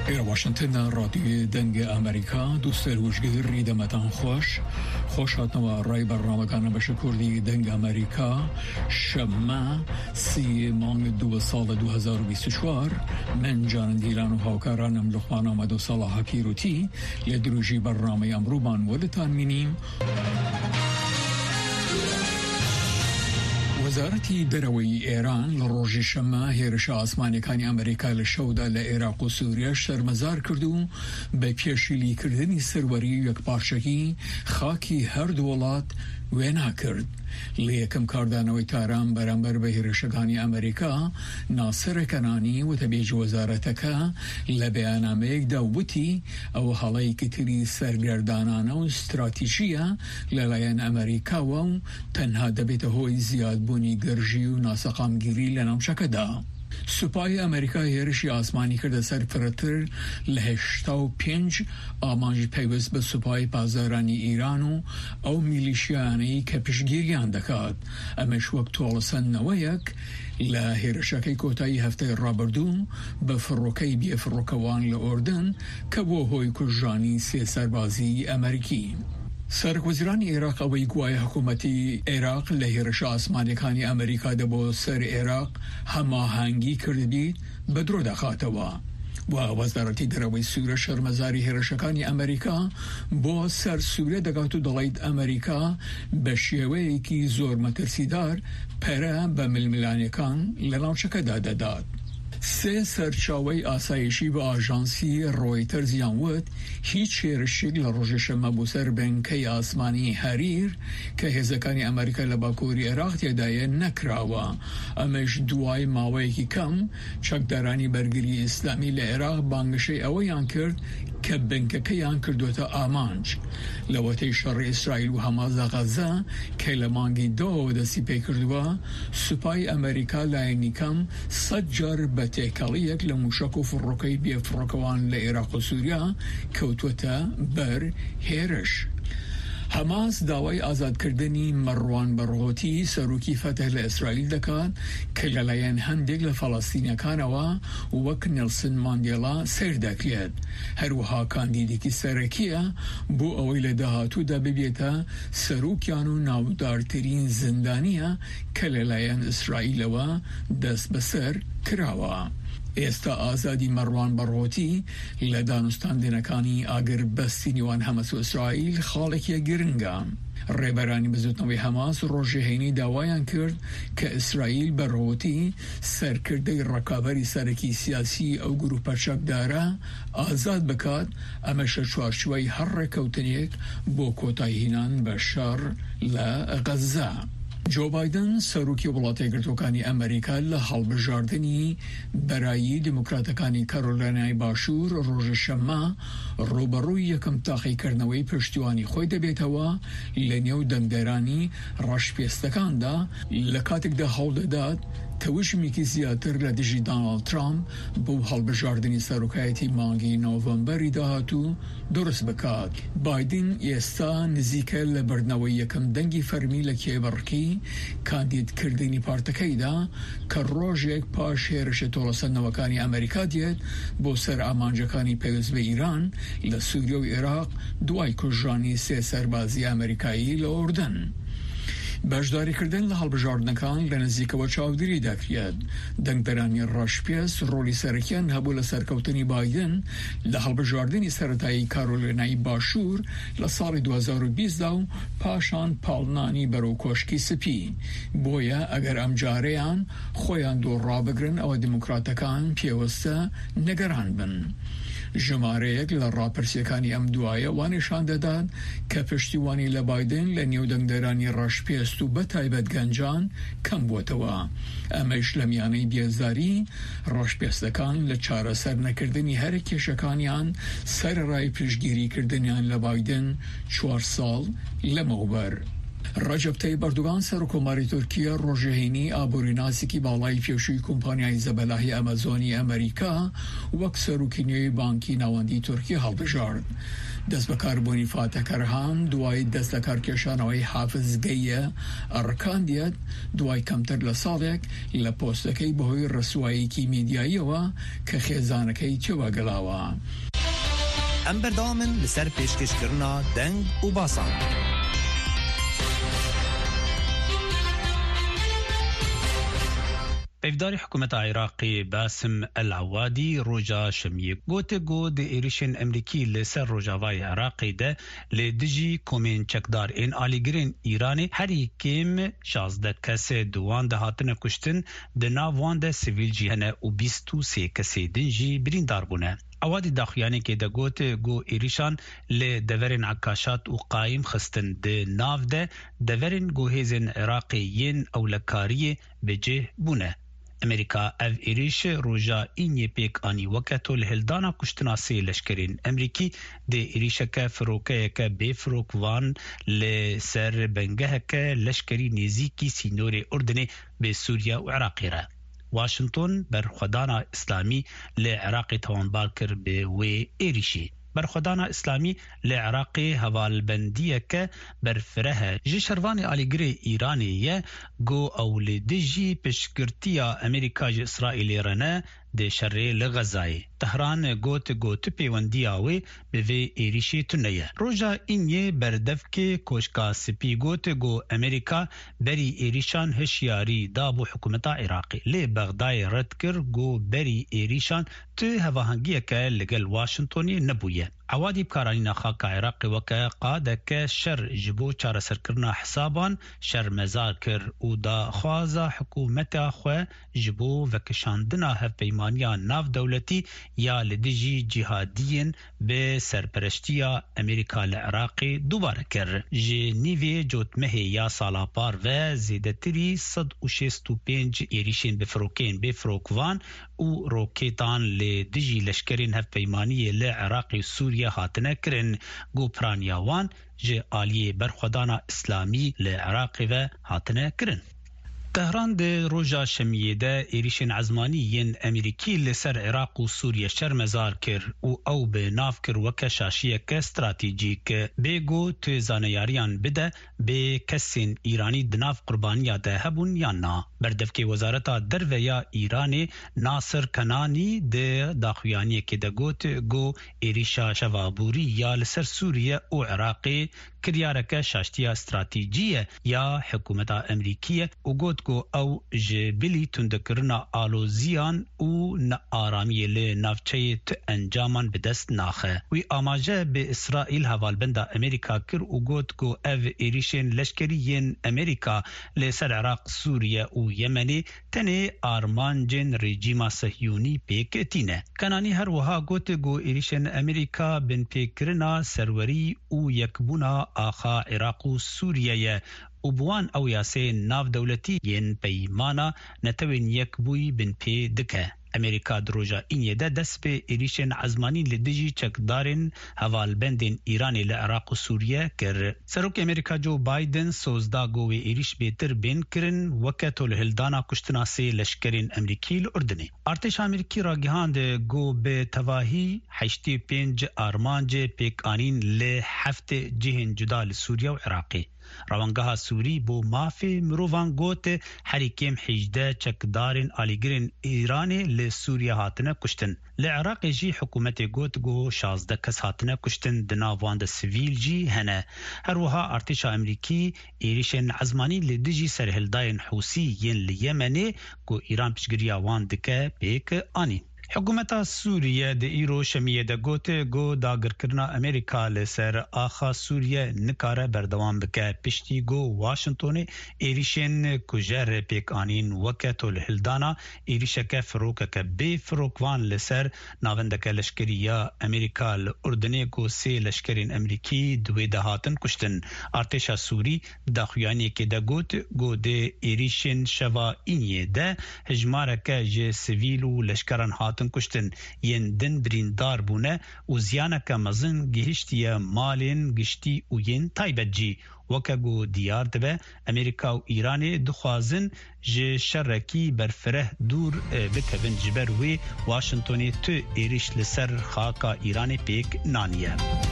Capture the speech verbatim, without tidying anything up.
إلى واشنطن راديو دنگ أمريكا دوستر وشگیر ریدمتان خوش خوش هاتنوا رای برنامه‌گان بشکردی دنگ أمريكا شما سی مانگ دو سال دو هزار و بیست و چهار من جان دیلان و هاوکارانم لخوان آمد و صلاح پیروتی لدروجی برنامه امروبان ولتان مینیم. وزارتی دروی ایران لروج شما هیرش آسمانی کانی امریکا لشودا لعراق و سوریه شرمزار کردو به پیشیلی کردنی سروری یک پارچگی خاکی هر دولت وینا کرد. لیکم کاردانوی تاران برانبر به هیرشگانی امریکا ناصر کنانی و تبیج وزارتکا لبیانامه داوتی او حالی کتری سرگردانانه و استراتیجیه للاین امریکا و تنها دبیت هوی زیاد بونی گرژی و ناسقامگیری لنامشکده. سپاه امریکا هیرشی آسمانی کرده سر فراتر لهشتا و پنج آمانج پیوست به سپاه پازارانی ایرانو او میلیشیانی که پشگیریان دکاد. امش وقت طولسن نویک لهیرشکی کوتایی هفته رابردو به فروکی بی فروکوان لأردن که بو هوی کجانی سی سربازی امریکی. سرکوزیران عراق اوی گوای حکومتی عراق لهیرش آسمانی کانی امریکا دبو سر عراق هماهنگی کردید بدرو دخاتوا و وزارتی دروی سوریه شرمزاری هیرشکانی امریکا با سر سوریه دگاتو دلید امریکا به شیوهی که زور مترسیدار پره به ململانیکان لناوچکه داده داد. سه سرچاوی آسایشی و آژانسی رویترز یانوت هیچ هیرشی لروجش مبوسر بنکی آسمانی حریر که هزکانی امریکا لباکوری عراق تیدای نکراوا امش دوای ماوی که کم چکدارانی برگری اسلامی لعراق بانگشی اویان کرد که بنککی یان کردوتا آمانج لوتی شر اسرائیل و حماس غزه که لمانگی دو دستی پی کردوا سپای امریکا لاینی کم سجر بتکالیک لموشک و فروکی بی فروکوان لعراق و سوریا کوتوتا بر هیرش. حماس داوای آزاد کردنی مروان برغوتی سروکی فتح لإسرائیل دکات که للاین هندگ لفلسطینی کانوا وک نلسن ماندیلا سیر دکلید. هر وها کاندیدی که سرکیه بو اویل دهاتو دا ببیتا سروکیانو ناودارترین زندانیه که للاین اسرائیل و دست بسر کراوا. استا آزادی مروان برغوتی لدانستان دینکانی آگر بستینیوان حماس و اسرائیل خالقی گرنگا. ریبرانی بزودنوی حماس روژهینی داوایان کرد که اسرائیل برغوتی سرکرده رکابری سرکی سیاسی او گروه پرچک داره آزاد بکاد امش چوارچوی هر رکوتنیک بو کوتایهینان بشار لغزه. جو بایدن سروکی ولایت گرتوکانی امریکا لحال بجاردنی برای دموکراتکانی کارولینای باشور روز شما روبروی یکم تاخی کرنوی پشتیوانی خوی دبیتوا لنیو دندرانی راش پیستکان دا لکاتک ده حال داد توجمی که زیادتر لدیجی دانالد ترامپ بو حال بجاردنی سروکایتی مانگی نوامبری دهاتو درست بکاد. بایدن ایستا نزیکه لبردنوی یکم دنگی فرمی لکی برکی کاندید کردنی پارتکی دا که روژ یک پاش هیرش طولسن نوکانی امریکا دید بو سر آمانجکانی پیوز به ایران لسوریه و عراق دوای کجانی سه سربازی امریکایی لأردن. باشداری کردن لحال بجاردنکان لنزیک و چاودری دکرید. دنگدرانی راشپیس رولی سرکیان هبول سرکوتنی بایدن لحال بجاردنی سرطایی کارولینای باشور لسال دو هزار و بیست دو پاشان پالنانی برو کشکی سپی. بویا اگر امجاریان خویان دو را بگرن او دموکراتکان پیوسته نگران بن. جماره یک لراپرسیکانی ام دوایه وانشان دادن که پشتیوانی لبایدن لنیو دنگدرانی راشپیستو بتایبت گنجان کم بوتوا. امش لمیانه بیزداری راشپیستکان لچاره سر نکردنی هر کشکانیان سر رای پشگیری کردنیان لبایدن چوار سال لموبر. رجب طیب اردوغان سرکوماری ترکیه روژهینی آبوریناسی که بالای پیوشوی کمپانیای زبلاهی امازونی امریکا وک سروکینیوی بانکی نواندی ترکیه حال بجارد. دەست بەکاربوونی فاتەکەرهان دوای دەست لە کارکێشانەوەی حافزگەیە ئەڕکاندیەت دوای کەمتر لە ساڵێک لە پۆستەکەی بەهۆی ڕسواییکی میدیاییەوە کە خێزانەکەی چێوە گەڵاوە. ئەم بەردەوامن لەسەر پێشکەشکردنا دەنگ و باسان. پێداری حکوومەت عێراقی باسم العوادی ڕۆژا شەمیە گوتە گۆ دە ئێریشên ئەمریکی لەسەر ڕۆژاوای عێراقی دە لێ دژی کۆمێن چەکدارên ئالیگرên ئیرانê herî kêm şazdeh kesê di wan de hatine kuştin di nav wan de sivîl jî hene û bîst û sê kesê din jî birîndar bûne. Awadî daxuyanekê de gote got êrişan lê deverên ekaşat û qayîm xistin di nav de deverên guhêzên Iraqê yên ewlekariyê bicih bûne. Amerika ev êriş roja înyê pêk anî weke tol hildana kuştina sê leşkerên Emerîkî dê êrişeke firokeyeke bêfirok van li ser bengeheke leşkerî nêzîkî sînorê Urdunê bê Sûriya û Iraqê re. Washington berxwedana İslamî li Iraqê tawanbar kir bi wê êrişî. Berxwedana İslamî li Iraqê hevalbendiyeke berfirehe ji şervanê alîgirê Îranê ye got ew li dijî piştgirtiya Amerîka ji İsraîlê re ne di şerê li Xezayê. Tehran got got pêwendiya wê bi vê êrişê tune ye. Roja înyê berdevkê koşka spî got got Amerîka berî êrişan hişyarî da bû hikûmeta Iraqê. Lê Bexdayê red kir got berî êrişan ti hevahangiyeke li gel Washingtonê nebûye. Awadî bikaranîna xaka Iraqê weke qadeke şer ji bo çareserkirina hisaban şermezar kir û daxwaza hikûmeta xwe ji bo vekişandina hevpeymaniya navdewletî ya li dijî cihadiyên bi serpereştiya Amerîka li Iraqê dubare kir. Ji nîvê cotmehê ya sala par ve zêdetirî sed û şêst û pênc êrişên bi firokên bêfirokvan û rokêtan li dijî leşkerên hevpeymaniyê li Iraqê Sûriye hatine kirin got piraniya wan ji aliyê berxwedana İslamî li Iraqê ve hatine kirin. Tehran de roja şemiyê de êrişên ezmanî yên Emerîkî li ser Iraq û Sûriye şermezar kir û ew bi nav kir weke şaşiyeke stratejîk. Bêgo tu zaneyariyan bide bê kesên Îranî di nav qurbaniya de hebûn yan na. Berdevkê Wezareta Derve ya Îranê Nasir Kenanî di daxuyaniyekê de got got êrişa şevaborî ya li ser Sûriye û Iraqê kiryareke şaştiya stratejî ya hikûmeta Emerîkî û got got ew ji bilî tundekirina aloziyan û nearamiyê li navçeyê tu encaman bi dest naxe. Wî amaje bi İsraîl hevalbenda Amerîka kir û got got ev êrişên leşkerî yên Amerîka li ser Iraq, Sûriye û Yemenê tenê armancên rejîma Sihyûnî pêk tîne. Kenanî her wiha got got êrişên Amerîka bin pêkirina serwerî û yekbûna axa Iraq û Sûriyeyê û bi wan ew yasayên navdewletî yên peymana netewên yekbûyî bin pê dike. Amerîka di roja înyê de dest bi êrişên ezmanî li dijî çekdarên hevalbendên Îranê li Iraq û Sûriye kir. Serokê Amerîka Joe Biden sozda got wê êriş bêtir bên kirin weke tolhildana kuştina sê leşkerên Emerîkî li Urdunê. Artêşa Amerîkî ragihand got bi tevahî heştê pênc armancê pêkanîn li heftê cihên cuda li Sûriye û Iraqê. Rawangeha Sûrî bo mafê mirovan got herî kêm hêjdeh çekdarên alîgirên Îranê li Sûriye hatine kuştin. Li Iraqê jî hikûmetê got got şazdeh kes hatine kuştin di nav wan de sivîl jî hene. Her wiha artêşa Amerîkî êrişên ezmanî li dijî serhildayên Hûsî yên li Yemenê got Îran piştgiriya wan dike pêk anî. Hikûmeta Sûriye di îro şemiyê de got got dagirkirina Amerîka li ser axa Sûriye nikare berdewam bike. Piştî got Washingtonê êrişên ku jer pêk anîn weke tolhildana êrişeke firokeke bê firokvan li ser navendeke leşkerî ya Amerîka li Urdunê got sê leşkerên Emerîkî di wê de hatin kuştin. Artêşa Sûrî daxuyaniyekê de got got dê êrişên şeva înyê de hejmareke ji sivîl û leşkeran hatin kuştin yên din birîndar bûne û ziyaneke mezin gihiştiye malên giştî û yên taybet jî. Weke got diyar dibe Amerîka û Îranê dixwazin ji şerrekî berfireh dûr bikevin ji ber wê Washingtonê tu êriş li ser xaka Îranê pêk naniye.